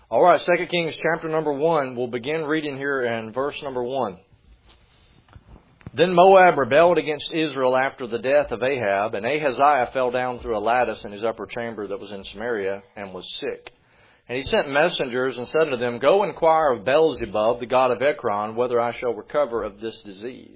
All right, 2 Kings chapter number 1. We'll begin reading here in verse number 1. Then Moab rebelled against Israel after the death of Ahab, and Ahaziah fell down through a lattice in his upper chamber that was in Samaria, and was sick. And he sent messengers and said unto them, Go inquire of Beelzebub, the god of Ekron, whether I shall recover of this disease.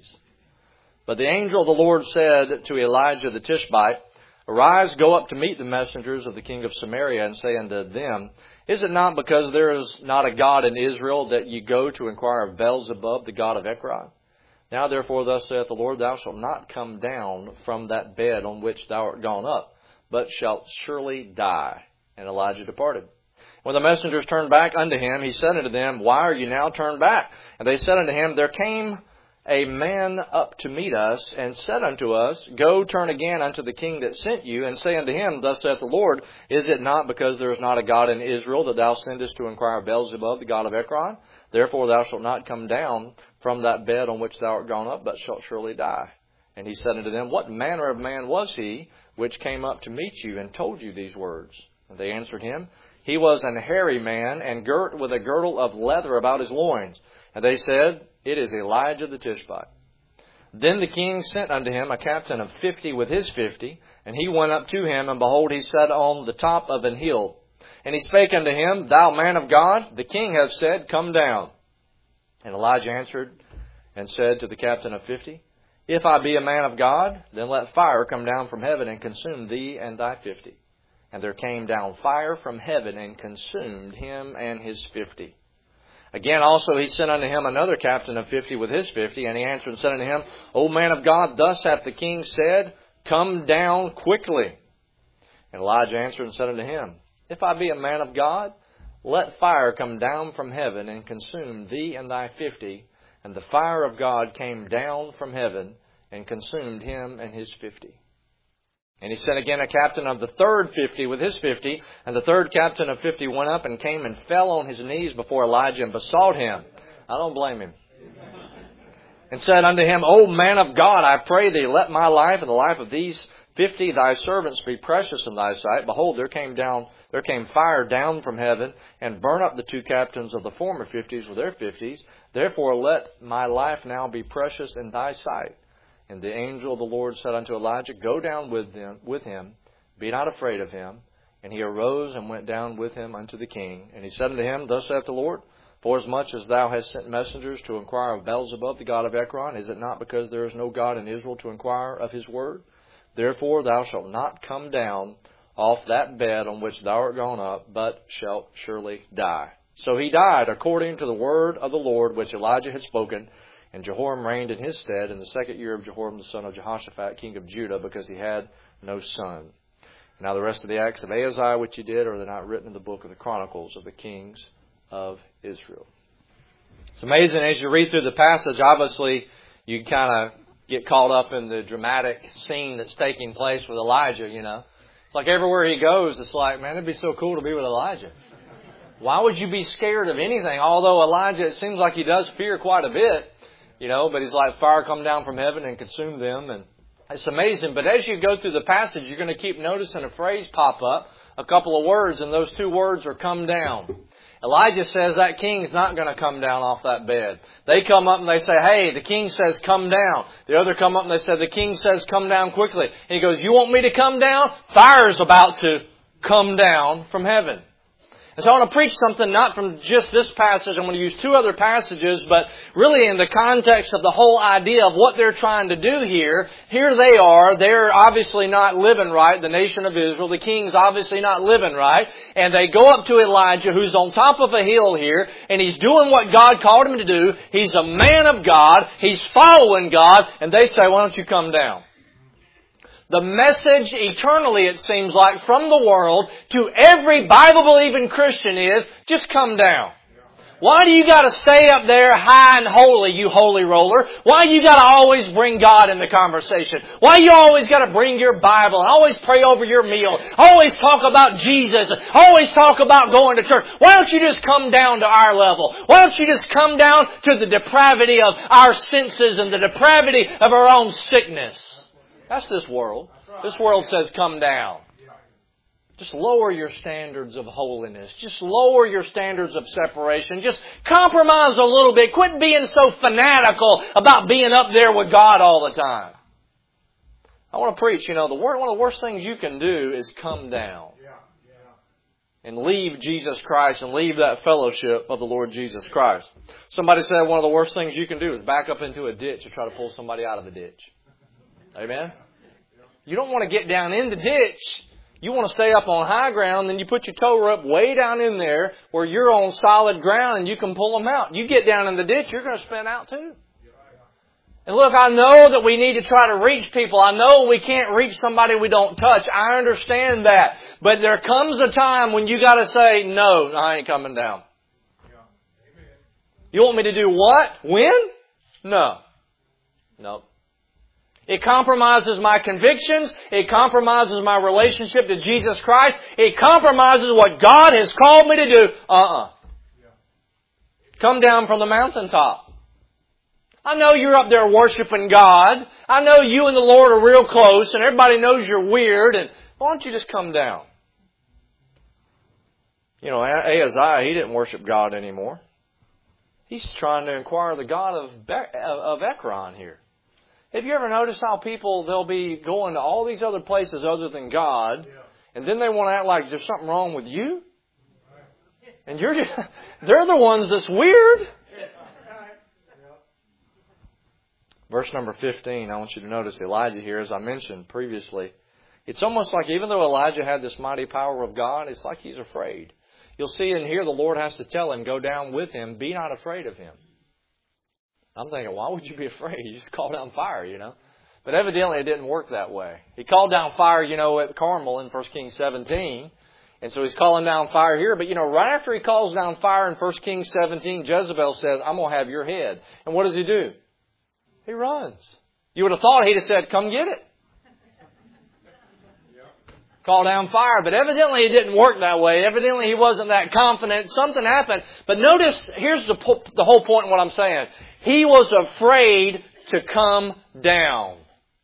But the angel of the Lord said to Elijah the Tishbite, Arise, go up to meet the messengers of the king of Samaria, and say unto them, Is it not because there is not a God in Israel that ye go to inquire of Beelzebub, the god of Ekron? Now therefore thus saith the Lord, Thou shalt not come down from that bed on which thou art gone up, but shalt surely die. And Elijah departed. When the messengers turned back unto him, he said unto them, Why are you now turned back? And they said unto him, There came a man up to meet us, and said unto us, Go turn again unto the king that sent you, and say unto him, Thus saith the Lord, Is it not because there is not a God in Israel that thou sendest to inquire of Beelzebub, the god of Ekron? Therefore thou shalt not come down from that bed on which thou art gone up, but shalt surely die. And he said unto them, What manner of man was he which came up to meet you, and told you these words? And they answered him, He was an hairy man, and girt with a girdle of leather about his loins. And they said, It is Elijah the Tishbite. Then the king sent unto him a captain of 50 with his 50, and he went up to him, and behold, he sat on the top of an hill. And he spake unto him, Thou man of God, the king hath said, Come down. And Elijah answered and said to the captain of 50, If I be a man of God, then let fire come down from heaven and consume thee and thy 50. And there came down fire from heaven and consumed him and his 50. Again also he sent unto him another captain of 50 with his 50, and he answered and said unto him, O man of God, thus hath the king said, Come down quickly. And Elijah answered and said unto him, If I be a man of God, let fire come down from heaven and consume thee and thy 50. And the fire of God came down from heaven and consumed him and his 50. And he sent again a captain of the third 50 with his 50. And the third captain of 50 went up and came and fell on his knees before Elijah and besought him. I don't blame him. And said unto him, O man of God, I pray thee, let my life and the life of these 50 thy servants be precious in thy sight. Behold, there came fire down from heaven, and burn up the two captains of the former 50s with their 50s. Therefore let my life now be precious in thy sight. And the angel of the Lord said unto Elijah, Go down with him, be not afraid of him. And he arose and went down with him unto the king. And he said unto him, Thus saith the Lord, Forasmuch as thou hast sent messengers to inquire of Beelzebub, the god of Ekron, is it not because there is no God in Israel to inquire of his word? Therefore thou shalt not come down off that bed on which thou art gone up, but shalt surely die. So he died according to the word of the Lord which Elijah had spoken. And Jehoram reigned in his stead in the 2nd year of Jehoram the son of Jehoshaphat, king of Judah, because he had no son. Now the rest of the acts of Ahaziah which he did, are they not written in the book of the Chronicles of the kings of Israel? It's amazing as you read through the passage, obviously you kind of get caught up in the dramatic scene that's taking place with Elijah, you know. It's like everywhere he goes, it's like, man, it'd be so cool to be with Elijah. Why would you be scared of anything? Although Elijah, it seems like he does fear quite a bit. You know, but he's like, fire come down from heaven and consume them. And it's amazing. But as you go through the passage, you're going to keep noticing a phrase pop up, a couple of words, and those two words are come down. Elijah says that king's not going to come down off that bed. They come up and they say, hey, the king says come down. The other come up and they say, the king says come down quickly. And he goes, you want me to come down? Fire's about to come down from heaven. And so I want to preach something not from just this passage. I'm going to use two other passages, but really in the context of the whole idea of what they're trying to do here. Here they are. They're obviously not living right, the nation of Israel. The king's obviously not living right. And they go up to Elijah, who's on top of a hill here, and he's doing what God called him to do. He's a man of God. He's following God. And they say, why don't you come down? The message eternally, it seems like, from the world to every Bible-believing Christian is, just come down. Why do you got to stay up there high and holy, you holy roller? Why you got to always bring God in the conversation? Why you always got to bring your Bible and always pray over your meal? Always talk about Jesus. Always talk about going to church. Why don't you just come down to our level? Why don't you just come down to the depravity of our senses and the depravity of our own sickness? That's this world. This world says come down. Just lower your standards of holiness. Just lower your standards of separation. Just compromise a little bit. Quit being so fanatical about being up there with God all the time. I want to preach, one of the worst things you can do is come down. And leave Jesus Christ and leave that fellowship of the Lord Jesus Christ. Somebody said one of the worst things you can do is back up into a ditch and try to pull somebody out of the ditch. Amen? You don't want to get down in the ditch. You want to stay up on high ground, then you put your toe up way down in there where you're on solid ground and you can pull them out. You get down in the ditch, you're going to spin out too. And look, I know that we need to try to reach people. I know we can't reach somebody we don't touch. I understand that. But there comes a time when you got to say, no, I ain't coming down. You want me to do what? When? No. Nope. It compromises my convictions. It compromises my relationship to Jesus Christ. It compromises what God has called me to do. Come down from the mountaintop. I know you're up there worshiping God. I know you and the Lord are real close and everybody knows you're weird. And why don't you just come down? Ahaziah, he didn't worship God anymore. He's trying to inquire the God of Ekron here. Have you ever noticed how people, they'll be going to all these other places other than God, and then they want to act like there's something wrong with you? And they're the ones that's weird. Verse number 15, I want you to notice Elijah here, as I mentioned previously. It's almost like even though Elijah had this mighty power of God, it's like he's afraid. You'll see in here the Lord has to tell him, go down with him, be not afraid of him. I'm thinking, why would you be afraid? You just call down fire, But evidently it didn't work that way. He called down fire, at Carmel in 1 Kings 17. And so he's calling down fire here. But, right after he calls down fire in 1 Kings 17, Jezebel says, I'm going to have your head. And what does he do? He runs. You would have thought he'd have said, come get it. Call down fire. But evidently it didn't work that way. Evidently he wasn't that confident. Something happened. But notice, here's the whole point of what I'm saying. He was afraid to come down.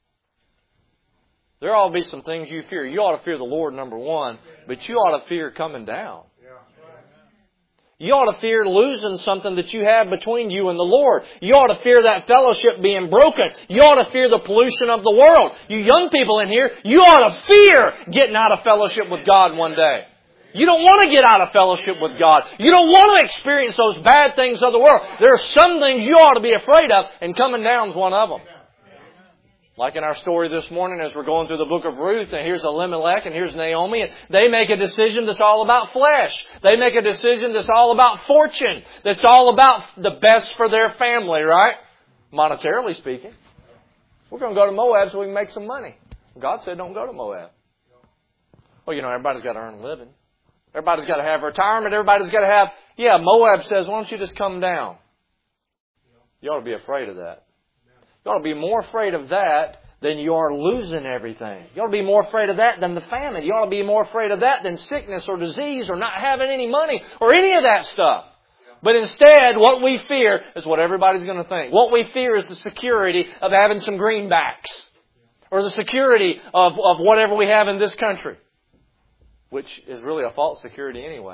There ought to be some things you fear. You ought to fear the Lord, number one. But you ought to fear coming down. You ought to fear losing something that you have between you and the Lord. You ought to fear that fellowship being broken. You ought to fear the pollution of the world. You young people in here, you ought to fear getting out of fellowship with God one day. You don't want to get out of fellowship with God. You don't want to experience those bad things of the world. There are some things you ought to be afraid of, and coming down is one of them. Like in our story this morning as we're going through the book of Ruth, and here's Elimelech and here's Naomi, and they make a decision that's all about flesh. They make a decision that's all about fortune. That's all about the best for their family, right? Monetarily speaking. We're going to go to Moab so we can make some money. God said don't go to Moab. Well, everybody's got to earn a living. Everybody's got to have retirement. Everybody's got to have... Moab says, why don't you just come down? You ought to be afraid of that. You ought to be more afraid of that than you are losing everything. You ought to be more afraid of that than the famine. You ought to be more afraid of that than sickness or disease or not having any money or any of that stuff. But instead, what we fear is what everybody's going to think. What we fear is the security of having some greenbacks or the security of whatever we have in this country, which is really a false security anyway.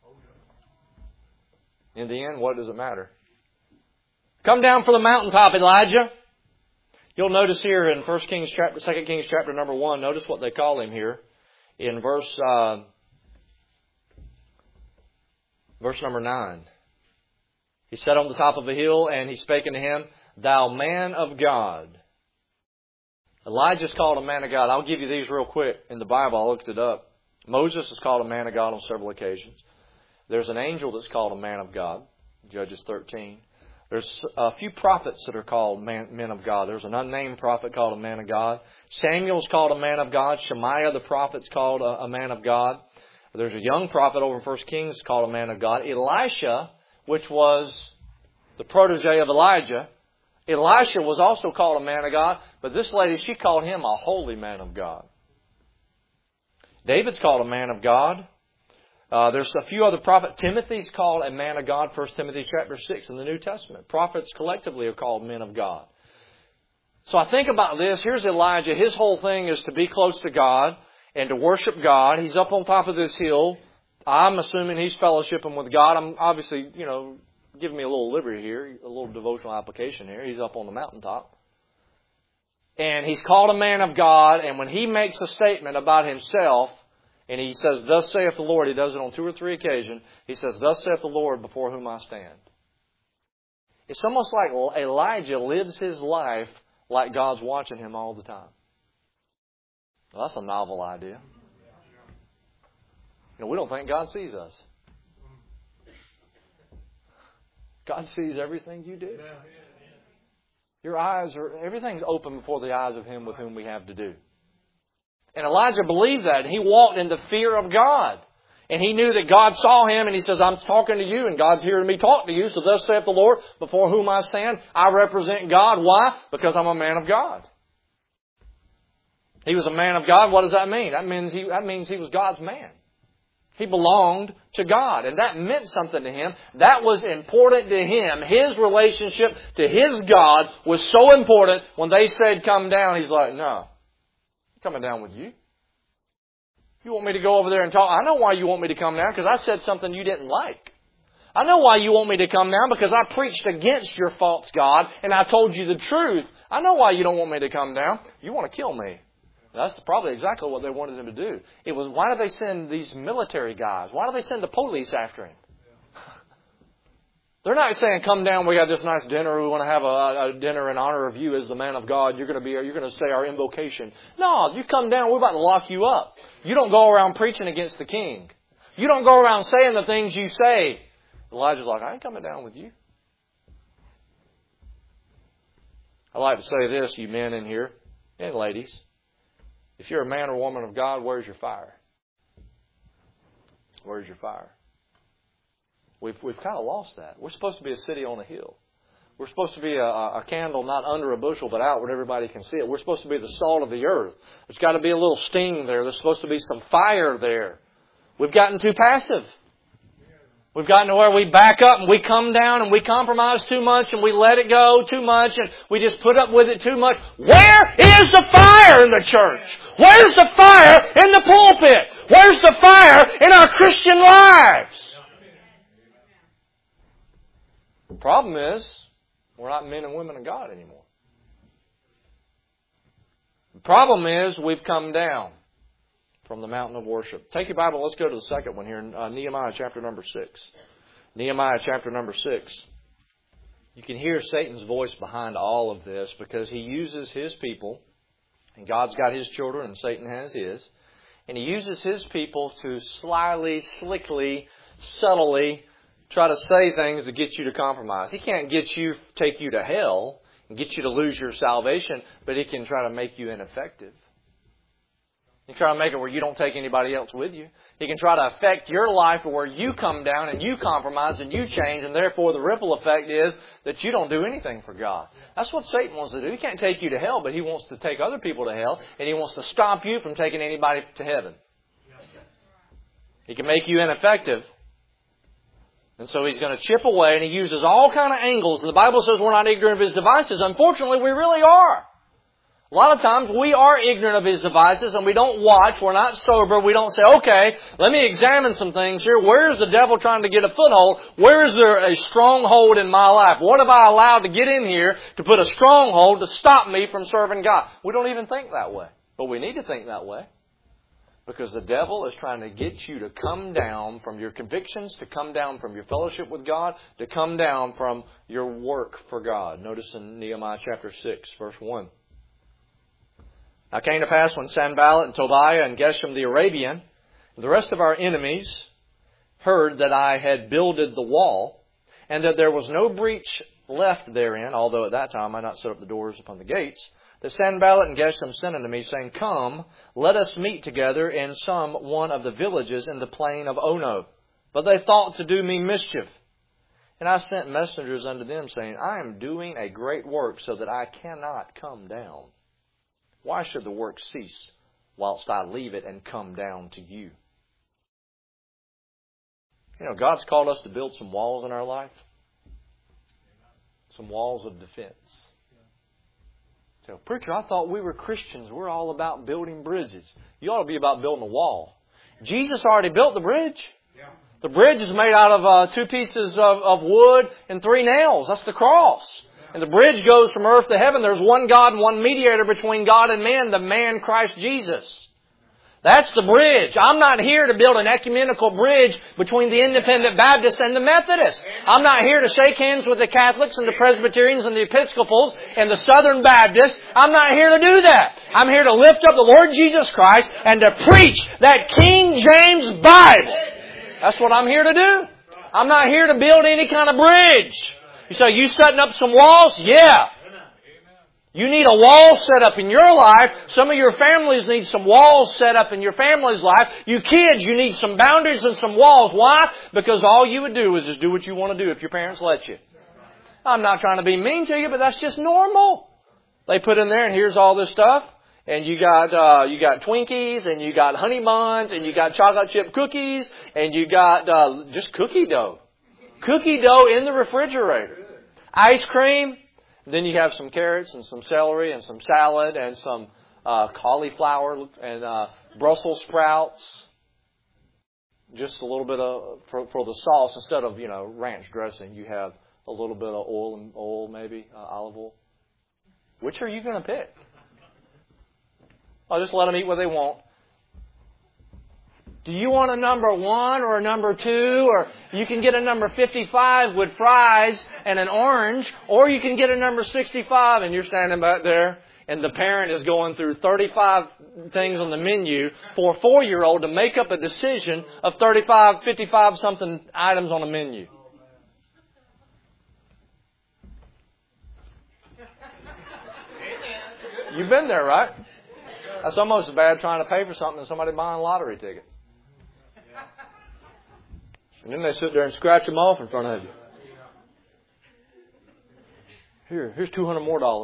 In the end, what does it matter? Come down from the mountaintop, Elijah. You'll notice here in 2 Kings chapter number 1, notice what they call him here. In verse number 9. He sat on the top of a hill and he spake unto him, Thou man of God. Elijah's called a man of God. I'll give you these real quick. In the Bible, I looked it up. Moses is called a man of God on several occasions. There's an angel that's called a man of God. Judges 13. There's a few prophets that are called men of God. There's an unnamed prophet called a man of God. Samuel's called a man of God. Shemaiah the prophet's called a man of God. There's a young prophet over in 1 Kings called a man of God. Elisha, which was the protege of Elijah, Elisha was also called a man of God. But this lady, she called him a holy man of God. David's called a man of God. There's a few other prophets. Timothy's called a man of God, 1 Timothy chapter 6 in the New Testament. Prophets collectively are called men of God. So I think about this. Here's Elijah. His whole thing is to be close to God. and to worship God. He's up on top of this hill. I'm assuming he's fellowshipping with God. I'm obviously, giving me a little liberty here, a little devotional application here. He's up on the mountaintop. And he's called a man of God, and when he makes a statement about himself, and he says, "Thus saith the Lord," he does it on 2 or 3 occasions, he says, "Thus saith the Lord, before whom I stand." It's almost like Elijah lives his life like God's watching him all the time. Well, that's a novel idea. We don't think God sees us. God sees everything you do. Your eyes everything's open before the eyes of Him with whom we have to do. And Elijah believed that. He walked in the fear of God. And he knew that God saw him, and he says, "I'm talking to you, and God's hearing me talk to you. So thus saith the Lord, before whom I stand." I represent God. Why? Because I'm a man of God. He was a man of God. What does that mean? That means he was God's man. He belonged to God, and that meant something to him. That was important to him. His relationship to his God was so important. When they said, "Come down," he's like, "No, I'm coming down with you. You want me to go over there and talk? I know why you want me to come down, because I said something you didn't like. I know why you want me to come down, because I preached against your false God, and I told you the truth. I know why you don't want me to come down. You want to kill me." That's probably exactly what they wanted him to do. It was, why do they send these military guys? Why do they send the police after him? They're not saying, "Come down, we got this nice dinner, we want to have a dinner in honor of you as the man of God. You're going to say our invocation." No, you come down, we're about to lock you up. You don't go around preaching against the king. You don't go around saying the things you say. Elijah's like, "I ain't coming down with you." I like to say this, you men in here, and ladies. If you're a man or woman of God, where's your fire? Where's your fire? We've kind of lost that. We're supposed to be a city on a hill. We're supposed to be a candle not under a bushel but out where everybody can see it. We're supposed to be the salt of the earth. There's got to be a little sting there. There's supposed to be some fire there. We've gotten too passive. We've gotten to where we back up and we come down and we compromise too much and we let it go too much and we just put up with it too much. Where is the fire in the church? Where's the fire in the pulpit? Where's the fire in our Christian lives? The problem is, we're not men and women of God anymore. The problem is, we've come down from the mountain of worship. Take your Bible, let's go to the second one here in Nehemiah chapter number 6. Nehemiah chapter number 6. You can hear Satan's voice behind all of this because he uses his people, and God's got his children and Satan has his, and he uses his people to slyly, slickly, subtly try to say things to get you to compromise. He can't take you to hell and get you to lose your salvation, but he can try to make you ineffective. He can try to make it where you don't take anybody else with you. He can try to affect your life where you come down and you compromise and you change, and therefore the ripple effect is that you don't do anything for God. That's what Satan wants to do. He can't take you to hell, but he wants to take other people to hell, and he wants to stop you from taking anybody to heaven. He can make you ineffective. And so he's going to chip away, and he uses all kind of angles. And the Bible says we're not ignorant of his devices. Unfortunately, we really are. A lot of times we are ignorant of his devices and we don't watch, we're not sober, we don't say, "Okay, let me examine some things here. Where is the devil trying to get a foothold? Where is there a stronghold in my life? What have I allowed to get in here to put a stronghold to stop me from serving God?" We don't even think that way. But we need to think that way. Because the devil is trying to get you to come down from your convictions, to come down from your fellowship with God, to come down from your work for God. Notice in Nehemiah chapter 6, verse 1. "Now it came to pass when Sanballat and Tobiah and Geshem the Arabian and the rest of our enemies heard that I had builded the wall, and that there was no breach left therein, although at that time I had not set up the doors upon the gates, that Sanballat and Geshem sent unto me, saying, Come, let us meet together in some one of the villages in the plain of Ono. But they thought to do me mischief. And I sent messengers unto them, saying, I am doing a great work, so that I cannot come down. Why should the work cease, whilst I leave it and come down to you?" You know, God's called us to build some walls in our life. Some walls of defense. So, preacher, I thought we were Christians. We're all about building bridges. You ought to be about building a wall. Jesus already built the bridge. The bridge is made out of 2 pieces of wood and 3 nails. That's the cross. And the bridge goes from earth to heaven. There's one God and one mediator between God and man, the man Christ Jesus. That's the bridge. I'm not here to build an ecumenical bridge between the Independent Baptists and the Methodists. I'm not here to shake hands with the Catholics and the Presbyterians and the Episcopals and the Southern Baptists. I'm not here to do that. I'm here to lift up the Lord Jesus Christ and to preach that King James Bible. That's what I'm here to do. I'm not here to build any kind of bridge. You say, you setting up some walls? Yeah. You need a wall set up in your life. Some of your families need some walls set up in your family's life. You kids, you need some boundaries and some walls. Why? Because all you would do is just do what you want to do if your parents let you. I'm not trying to be mean to you, but that's just normal. They put in there, and here's all this stuff. And you got Twinkies, and you got honey buns, and you got chocolate chip cookies, and you got just cookie dough. Cookie dough in the refrigerator. Ice cream. Then you have some carrots and some celery and some salad and some cauliflower and Brussels sprouts. Just a little bit of for the sauce instead of ranch dressing. You have a little bit of oil maybe olive oil. Which are you going to pick? I'll just let them eat what they want. Do you want a number 1 or a number 2? Or you can get a number 55 with fries and an orange. Or you can get a number 65 and you're standing back there and the parent is going through 35 things on the menu for a 4-year-old to make up a decision of 35, 55 something items on the menu. You've been there, right? That's almost as bad trying to pay for something as somebody buying lottery tickets. And then they sit there and scratch them off in front of you. Here's $200 more.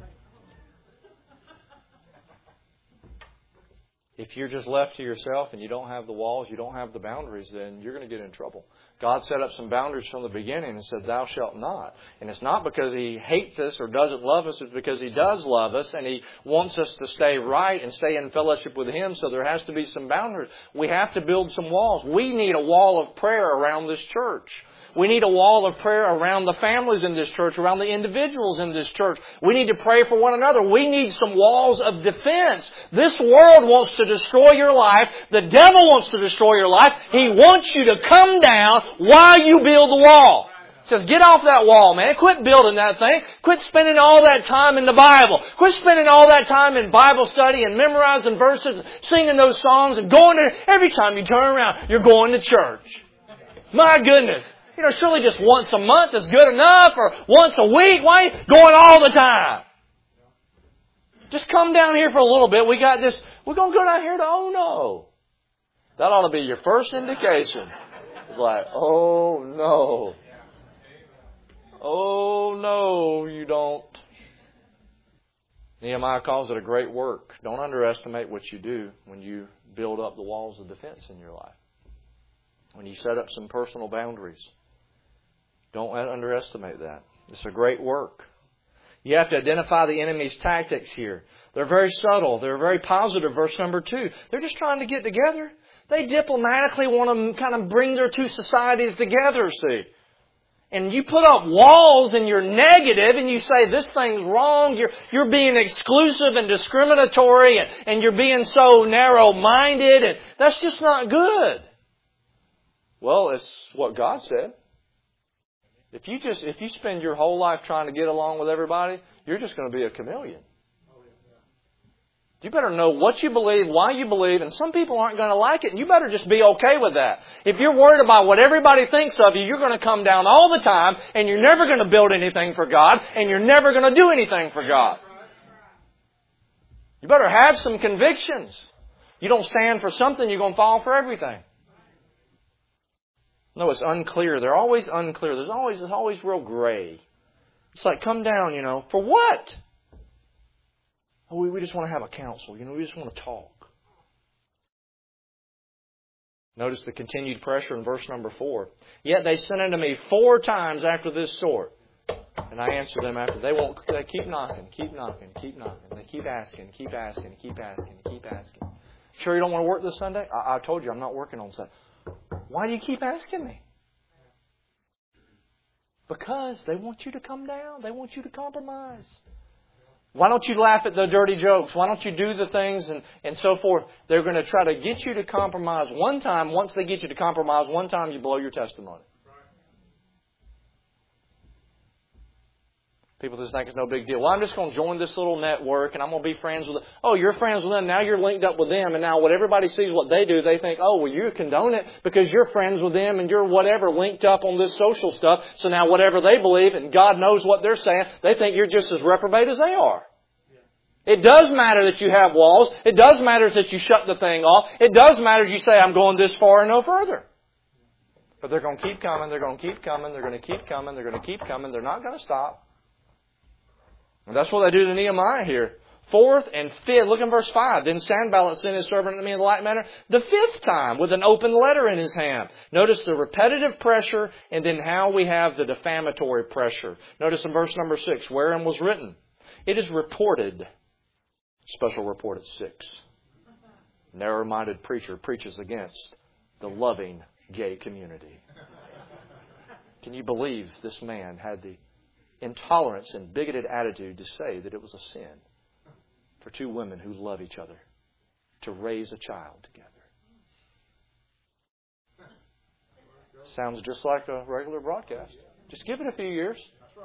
If you're just left to yourself and you don't have the walls, you don't have the boundaries, then you're going to get in trouble. God set up some boundaries from the beginning and said, thou shalt not. And it's not because He hates us or doesn't love us. It's because He does love us and He wants us to stay right and stay in fellowship with Him. So there has to be some boundaries. We have to build some walls. We need a wall of prayer around this church. We need a wall of prayer around the families in this church, around the individuals in this church. We need to pray for one another. We need some walls of defense. This world wants to destroy your life. The devil wants to destroy your life. He wants you to come down while you build the wall. He says, get off that wall, man. Quit building that thing. Quit spending all that time in the Bible. Quit spending all that time in Bible study and memorizing verses, and singing those songs and going there. Every time you turn around, you're going to church. My goodness. Surely just once a month is good enough, or once a week. Why are you going all the time? Just come down here for a little bit. We got this. We're going to go down here to no. That ought to be your first indication. It's like, oh no. Oh no, you don't. Nehemiah calls it a great work. Don't underestimate what you do when you build up the walls of defense in your life. When you set up some personal boundaries. Don't underestimate that. It's a great work. You have to identify the enemy's tactics here. They're very subtle. They're very positive. Verse number 2. They're just trying to get together. They diplomatically want to kind of bring their two societies together, see. And you put up walls and you're negative and you say this thing's wrong. You're being exclusive and discriminatory and you're being so narrow-minded. And that's just not good. Well, it's what God said. If you spend your whole life trying to get along with everybody, you're just going to be a chameleon. You better know what you believe, why you believe, and some people aren't going to like it, and you better just be okay with that. If you're worried about what everybody thinks of you, you're going to come down all the time, and you're never going to build anything for God, and you're never going to do anything for God. You better have some convictions. You don't stand for something, you're going to fall for everything. No, it's unclear. They're always unclear. It's always real gray. It's like, come down, for what? Oh, we just want to have a council. We just want to talk. Notice the continued pressure in verse number 4. Yet they sent unto me 4 times after this sort. And I answer them after. They keep knocking, keep knocking, keep knocking. They keep asking, keep asking, keep asking, keep asking. Sure you don't want to work this Sunday? I told you I'm not working on Sunday. Why do you keep asking me? Because they want you to come down. They want you to compromise. Why don't you laugh at the dirty jokes? Why don't you do the things and so forth? They're going to try to get you to compromise one time. Once they get you to compromise one time, you blow your testimony. People just think it's no big deal. Well, I'm just going to join this little network and I'm going to be friends with them. Oh, you're friends with them. Now you're linked up with them. And now what everybody sees what they do, they think, oh, well, you condone it because you're friends with them and you're whatever linked up on this social stuff. So now whatever they believe, and God knows what they're saying, they think you're just as reprobate as they are. It does matter that you have walls. It does matter that you shut the thing off. It does matter that you say, I'm going this far and no further. But they're going to keep coming. They're going to keep coming. They're going to keep coming. They're going to keep coming. They're not going to stop. And that's what they do to Nehemiah here. Fourth and fifth, look in verse 5. Then Sanballat sent his servant to me in the like manner the fifth time with an open letter in his hand. Notice the repetitive pressure and then how we have the defamatory pressure. Notice in verse number 6, wherein was written, it is reported, special report at 6. Narrow-minded preacher preaches against the loving gay community. Can you believe this man had the intolerance and bigoted attitude to say that it was a sin for two women who love each other to raise a child together? Sounds just like a regular broadcast. Just give it a few years.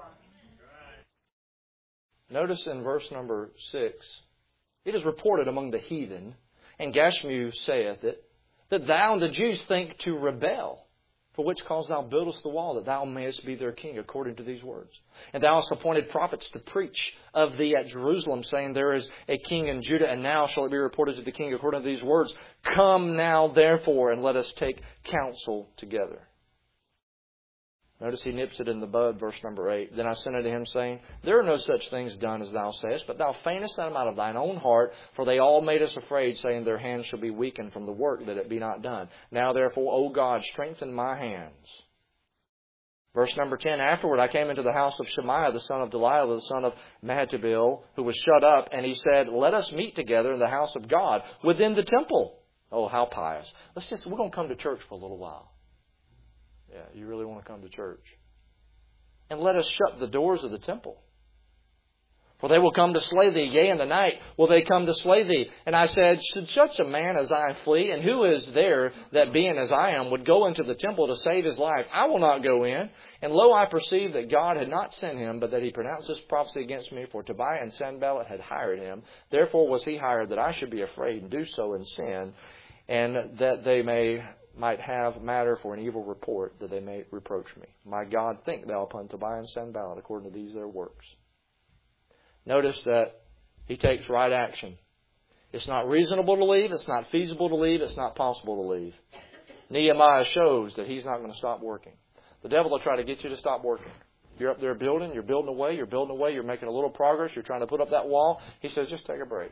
Notice in verse number 6, it is reported among the heathen, and Gashmu saith it, that thou and the Jews think to rebel. For which cause thou buildest the wall, that thou mayest be their king, according to these words. And thou hast appointed prophets to preach of thee at Jerusalem, saying, there is a king in Judah, and now shall it be reported to the king, according to these words. Come now, therefore, and let us take counsel together. Notice he nips it in the bud, verse number 8. Then I sent unto him, saying, there are no such things done as thou sayest, but thou feignest them out of thine own heart, for they all made us afraid, saying, their hands shall be weakened from the work, that it be not done. Now therefore, O God, strengthen my hands. Verse number 10, afterward I came into the house of Shemaiah, the son of Delilah, the son of Mehetabel, who was shut up, and he said, let us meet together in the house of God, within the temple. Oh, how pious. We're going to come to church for a little while. Yeah, you really want to come to church. And let us shut the doors of the temple. For they will come to slay thee, yea, in the night will they come to slay thee. And I said, should such a man as I flee? And who is there that being as I am would go into the temple to save his life? I will not go in. And lo, I perceived that God had not sent him, but that he pronounced this prophecy against me. For Tobiah and Sanballat had hired him. Therefore was he hired, that I should be afraid and do so in sin, and that they might have matter for an evil report, that they may reproach me. My God, think thou upon Tobiah and Sanballat according to these their works. Notice that he takes right action. It's not reasonable to leave. It's not feasible to leave. It's not possible to leave. Nehemiah shows that he's not going to stop working. The devil will try to get you to stop working. You're up there building. You're building away. You're making a little progress. You're trying to put up that wall. He says, just take a break.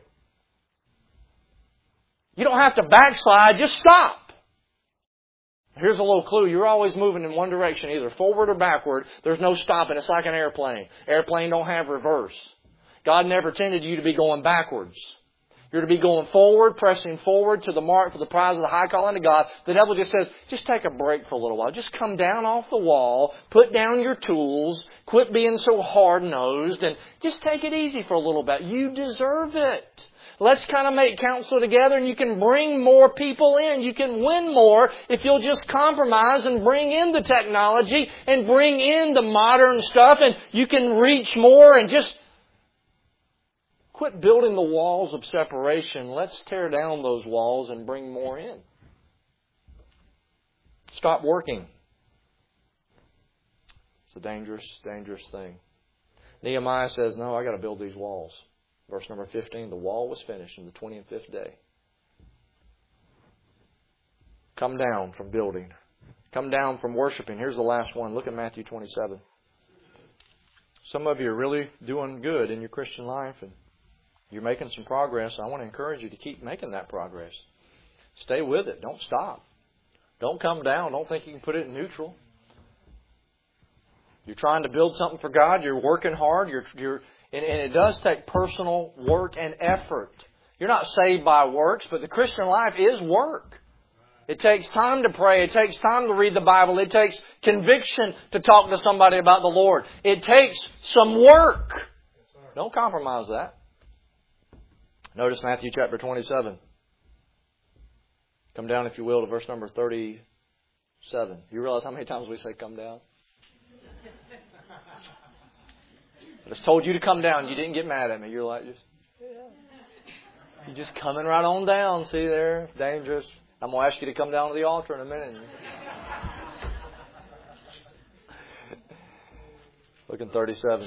You don't have to backslide. Just stop. Here's a little clue. You're always moving in one direction, either forward or backward. There's no stopping. It's like an airplane. Airplane don't have reverse. God never intended you to be going backwards. You're to be going forward, pressing forward to the mark for the prize of the high calling of God. The devil just says, just take a break for a little while. Just come down off the wall, put down your tools, quit being so hard-nosed, and just take it easy for a little bit. You deserve it. Let's kind of make counsel together, and you can bring more people in. You can win more if you'll just compromise and bring in the technology and bring in the modern stuff, and you can reach more and just quit building the walls of separation. Let's tear down those walls and bring more in. Stop working. It's a dangerous, dangerous thing. Nehemiah says, no, I got to build these walls. Verse number 15, the wall was finished on the 25th day. Come down from building. Come down from worshiping. Here's the last one. Look at Matthew 27. Some of you are really doing good in your Christian life and you're making some progress. I want to encourage you to keep making that progress. Stay with it. Don't stop. Don't come down. Don't think you can put it in neutral. You're trying to build something for God. You're working hard. And it does take personal work and effort. You're not saved by works, but the Christian life is work. It takes time to pray. It takes time to read the Bible. It takes conviction to talk to somebody about the Lord. It takes some work. Don't compromise that. Notice Matthew chapter 27. Come down, if you will, to verse number 37. You realize how many times we say come down? I just told you to come down. You didn't get mad at me. You're like, you're just coming right on down. See there? Dangerous. I'm going to ask you to come down to the altar in a minute. Look in 37.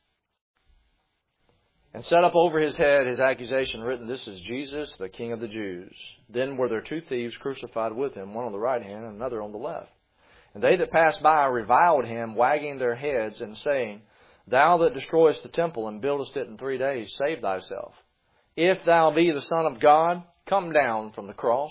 And set up over his head his accusation written, "This is Jesus, the King of the Jews." Then were there two thieves crucified with him, one on the right hand and another on the left. And they that passed by reviled him, wagging their heads and saying, "Thou that destroyest the temple and buildest it in 3 days, save thyself. If thou be the Son of God, come down from the cross."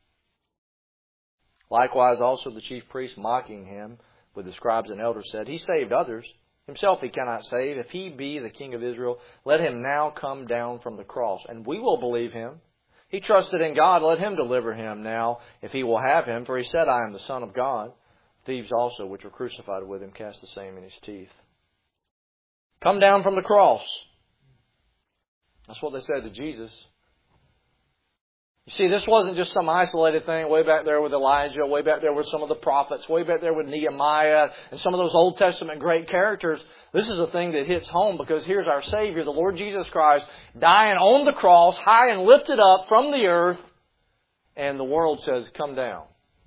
Likewise also the chief priests, mocking him with the scribes and elders, said, "He saved others. Himself he cannot save. If he be the King of Israel, let him now come down from the cross, and we will believe him. He trusted in God. Let him deliver him now, if he will have him. For he said, I am the Son of God." Thieves also, which were crucified with him, cast the same in his teeth. Come down from the cross. That's what they said to Jesus. You see, this wasn't just some isolated thing way back there with Elijah, way back there with some of the prophets, way back there with Nehemiah and some of those Old Testament great characters. This is a thing that hits home because here's our Savior, the Lord Jesus Christ, dying on the cross, high and lifted up from the earth, and the world says, come down.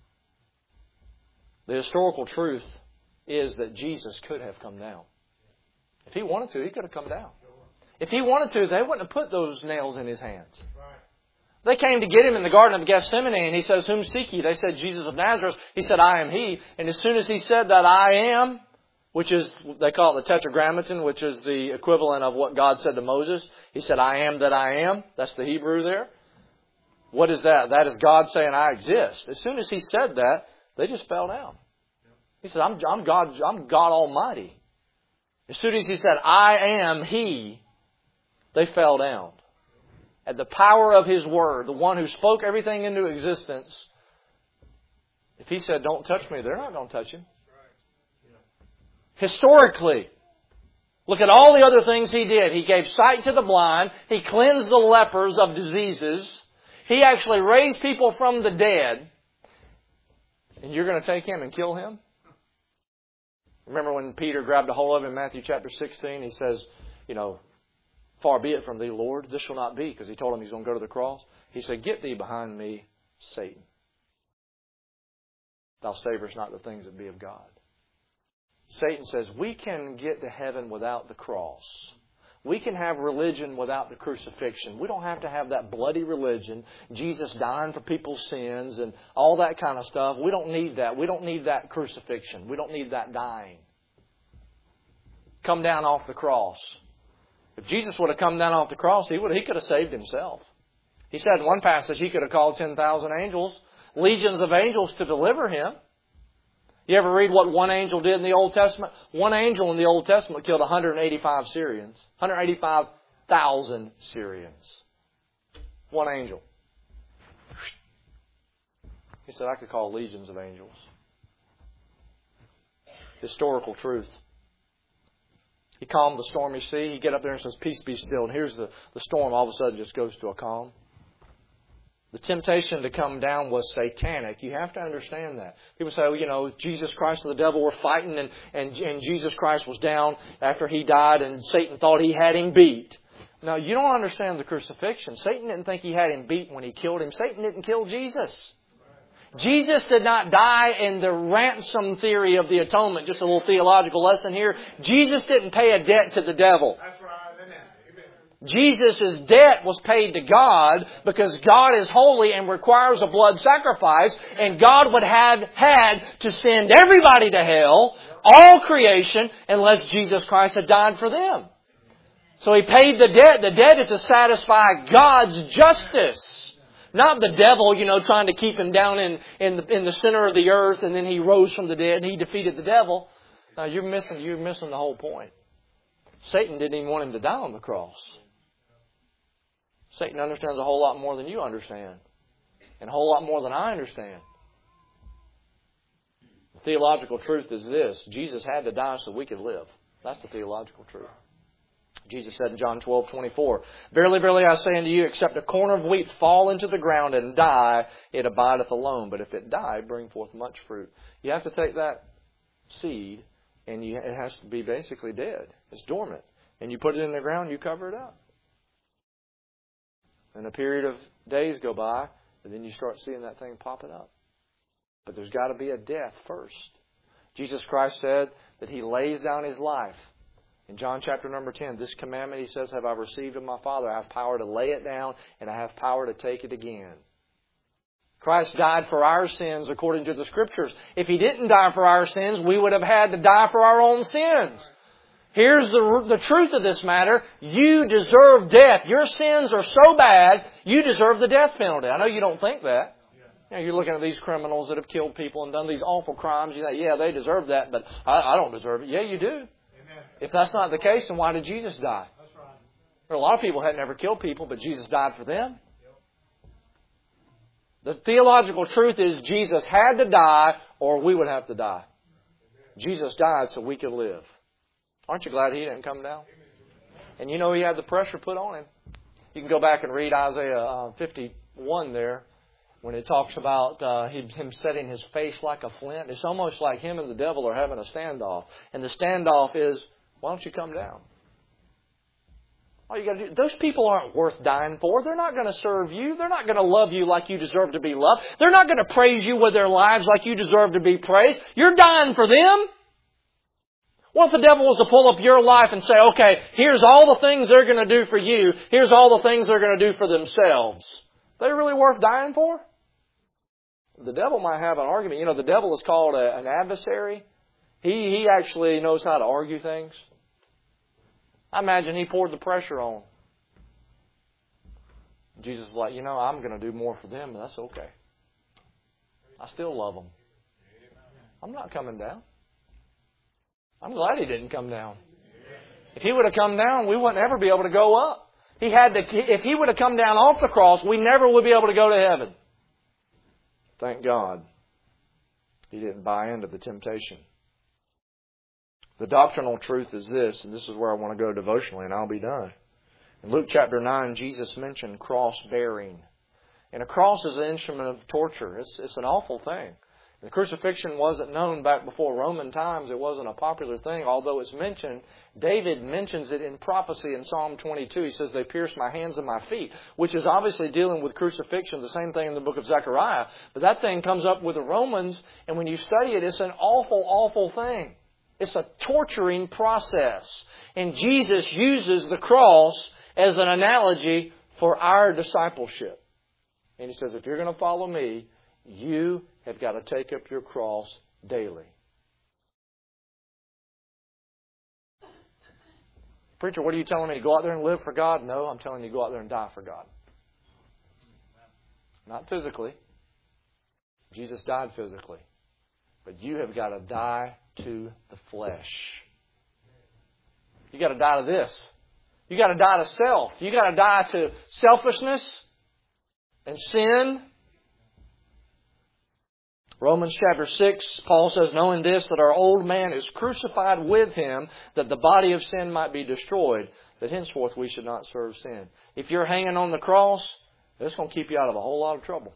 The historical truth is that Jesus could have come down. If He wanted to, He could have come down. If He wanted to, they wouldn't have put those nails in His hands. They came to get Him in the Garden of Gethsemane, and He says, "Whom seek ye?" They said, "Jesus of Nazareth." He said, "I am He." And as soon as He said that, "I am," which is, they call it the Tetragrammaton, which is the equivalent of what God said to Moses. He said, "I am that I am." That's the Hebrew there. What is that? That is God saying, "I exist." As soon as He said that, they just fell down. He said, I'm God Almighty. As soon as He said, "I am He," they fell down. At the power of His Word, the one who spoke everything into existence, if He said, "Don't touch me," they're not going to touch Him. Historically, look at all the other things He did. He gave sight to the blind. He cleansed the lepers of diseases. He actually raised people from the dead. And you're going to take Him and kill Him? Remember when Peter grabbed a hold of Him in Matthew chapter 16? He says, "Far be it from thee, Lord, this shall not be," because he told him he's going to go to the cross. He said, "Get thee behind me, Satan. Thou savorest not the things that be of God." Satan says, we can get to heaven without the cross. We can have religion without the crucifixion. We don't have to have that bloody religion, Jesus dying for people's sins and all that kind of stuff. We don't need that. We don't need that crucifixion. We don't need that dying. Come down off the cross. If Jesus would have come down off the cross, He could have saved Himself. He said in one passage He could have called 10,000 angels, legions of angels to deliver Him. You ever read what one angel did in the Old Testament? One angel in the Old Testament killed 185 Syrians. 185,000 Syrians. One angel. He said, I could call legions of angels. Historical truth. He calmed the stormy sea. He get up there and says, "Peace, be still." And here's the storm all of a sudden just goes to a calm. The temptation to come down was satanic. You have to understand that. People say, Jesus Christ and the devil were fighting and Jesus Christ was down after He died and Satan thought he had Him beat. No, you don't understand the crucifixion. Satan didn't think he had Him beat when he killed Him. Satan didn't kill Jesus. Jesus did not die in the ransom theory of the atonement. Just a little theological lesson here. Jesus didn't pay a debt to the devil. That's right. Jesus' debt was paid to God because God is holy and requires a blood sacrifice. And God would have had to send everybody to hell, all creation, unless Jesus Christ had died for them. So He paid the debt. The debt is to satisfy God's justice. Not the devil, trying to keep Him down in the center of the earth, and then He rose from the dead and He defeated the devil. Now you're missing the whole point. Satan didn't even want Him to die on the cross. Satan understands a whole lot more than you understand. And a whole lot more than I understand. The theological truth is this. Jesus had to die so we could live. That's the theological truth. Jesus said in John 12:24, Verily, verily, I say unto you, except a corn of wheat fall into the ground and die, it abideth alone. But if it die, bring forth much fruit. You have to take that seed, and it has to be basically dead. It's dormant. And you put it in the ground, you cover it up. And a period of days go by, and then you start seeing that thing popping up. But there's got to be a death first. Jesus Christ said that He lays down His life. In John chapter number 10, this commandment He says, have I received of my Father. I have power to lay it down, and I have power to take it again. Christ died for our sins according to the Scriptures. If He didn't die for our sins, we would have had to die for our own sins. Here's the truth of this matter. You deserve death. Your sins are so bad, you deserve the death penalty. I know you don't think that. You know, you're looking at these criminals that have killed people and done these awful crimes. You think, yeah, they deserve that, but I don't deserve it. Yeah, you do. Amen. If that's not the case, then why did Jesus die? That's right. There are a lot of people who had never killed people, but Jesus died for them. The theological truth is Jesus had to die or we would have to die. Jesus died so we could live. Aren't you glad He didn't come down? And you know He had the pressure put on Him. You can go back and read Isaiah 51 there when it talks about Him setting His face like a flint. It's almost like Him and the devil are having a standoff. And the standoff is, why don't you come down? All you got to do, those people aren't worth dying for. They're not going to serve you. They're not going to love you like you deserve to be loved. They're not going to praise you with their lives like you deserve to be praised. You're dying for them. What if the devil was to pull up your life and say, okay, here's all the things they're going to do for you. Here's all the things they're going to do for themselves. Are they really worth dying for? The devil might have an argument. You know, the devil is called an adversary. He actually knows how to argue things. I imagine he poured the pressure on. Jesus was like, I'm going to do more for them, but that's okay. I still love them. I'm not coming down. I'm glad He didn't come down. If He would have come down, we wouldn't ever be able to go up. If He would have come down off the cross, we never would be able to go to heaven. Thank God He didn't buy into the temptation. The doctrinal truth is this, and this is where I want to go devotionally, and I'll be done. In Luke chapter 9, Jesus mentioned cross-bearing. And a cross is an instrument of torture. It's an awful thing. The crucifixion wasn't known back before Roman times. It wasn't a popular thing, although it's mentioned. David mentions it in prophecy in Psalm 22. He says, they pierced my hands and my feet, which is obviously dealing with crucifixion, the same thing in the book of Zechariah. But that thing comes up with the Romans, and when you study it, it's an awful, awful thing. It's a torturing process. And Jesus uses the cross as an analogy for our discipleship. And He says, if you're going to follow me, you have got to take up your cross daily. Preacher, what are you telling me? To go out there and live for God? No, I'm telling you to go out there and die for God. Not physically. Jesus died physically. But you have got to die to the flesh. You got to die to this. You got to die to self. You got to die to selfishness and sin. Romans chapter 6, Paul says, knowing this, that our old man is crucified with Him, that the body of sin might be destroyed, that henceforth we should not serve sin. If you're hanging on the cross, it's going to keep you out of a whole lot of trouble.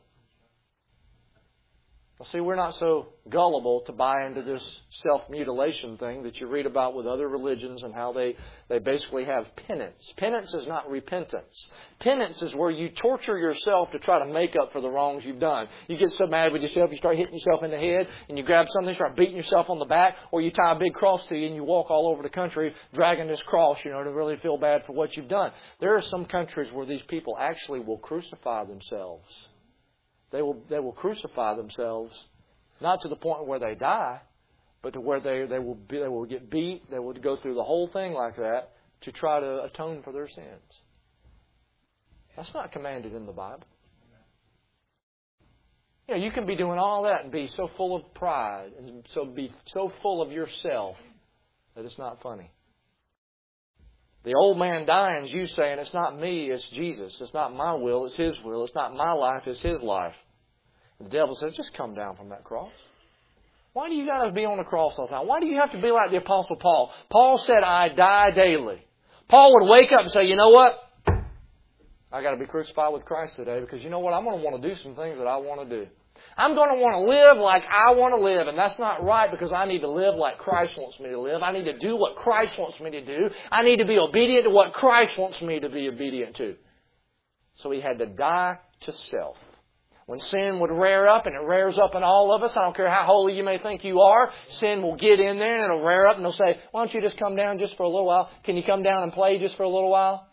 Well, see, we're not so gullible to buy into this self-mutilation thing that you read about with other religions and how they basically have penance. Penance is not repentance. Penance is where you torture yourself to try to make up for the wrongs you've done. You get so mad with yourself, you start hitting yourself in the head, and you grab something, start beating yourself on the back, or you tie a big cross to you and you walk all over the country dragging this cross, to really feel bad for what you've done. There are some countries where these people actually will crucify themselves. They will crucify themselves, not to the point where they die, but to where they will get beat. They will go through the whole thing like that to try to atone for their sins. That's not commanded in the Bible. You can be doing all that and be so full of pride and be so full of yourself that it's not funny. The old man dying is you saying, it's not me, it's Jesus. It's not my will, it's His will. It's not my life, it's His life. And the devil says, just come down from that cross. Why do you got to be on the cross all the time? Why do you have to be like the Apostle Paul? Paul said, I die daily. Paul would wake up and say, you know what? I got to be crucified with Christ today because you know what? I'm going to want to do some things that I want to do. I'm going to want to live like I want to live, and that's not right because I need to live like Christ wants me to live. I need to do what Christ wants me to do. I need to be obedient to what Christ wants me to be obedient to. So he had to die to self. When sin would rear up, and it rears up in all of us, I don't care how holy you may think you are, sin will get in there and it'll rear up and they'll say, why don't you just come down just for a little while? Can you come down and play just for a little while?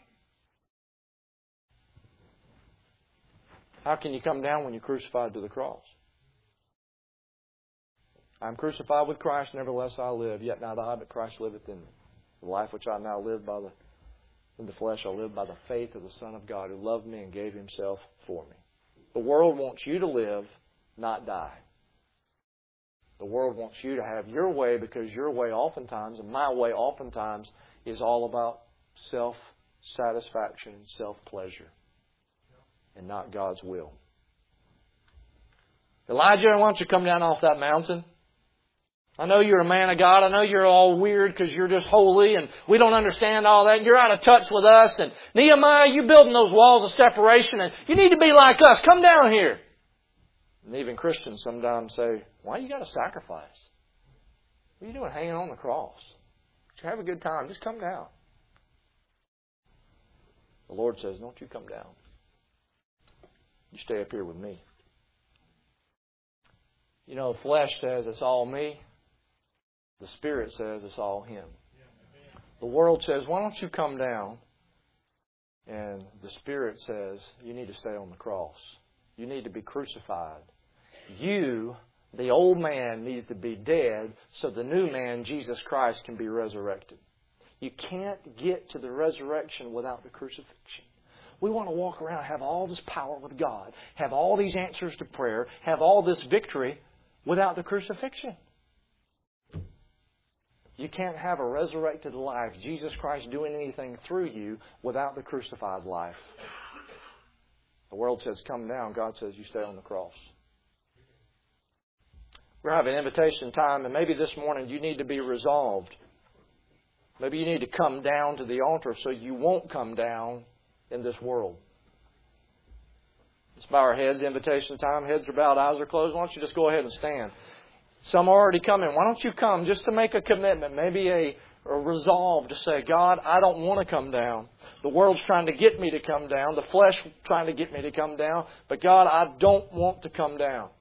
How can you come down when you're crucified to the cross? I'm crucified with Christ, nevertheless I live. Yet not I, but Christ liveth in me. The life which I now live in the flesh, I live by the faith of the Son of God who loved me and gave Himself for me. The world wants you to live, not die. The world wants you to have your way because your way oftentimes, and my way oftentimes, is all about self-satisfaction and self-pleasure. And not God's will. Elijah, why don't you come down off that mountain? I know you're a man of God. I know you're all weird because you're just holy and we don't understand all that. You're out of touch with us. And Nehemiah, you're building those walls of separation and you need to be like us. Come down here. And even Christians sometimes say, why you got to sacrifice? What are you doing hanging on the cross? Just have a good time. Just come down. The Lord says, don't you come down. You stay up here with me. You know, the flesh says it's all me. The Spirit says it's all Him. The world says, why don't you come down? And the Spirit says, you need to stay on the cross. You need to be crucified. You, the old man, needs to be dead so the new man, Jesus Christ, can be resurrected. You can't get to the resurrection without the crucifixion. We want to walk around and have all this power with God, have all these answers to prayer, have all this victory without the crucifixion. You can't have a resurrected life, Jesus Christ doing anything through you, without the crucified life. The world says, come down. God says, you stay on the cross. We're having invitation time, and maybe this morning you need to be resolved. Maybe you need to come down to the altar so you won't come down in this world. Let's bow our heads. Invitation time. Heads are bowed, eyes are closed. Why don't you just go ahead and stand? Some are already coming. Why don't you come just to make a commitment, maybe a resolve to say, God, I don't want to come down. The world's trying to get me to come down. The flesh trying to get me to come down. But God, I don't want to come down.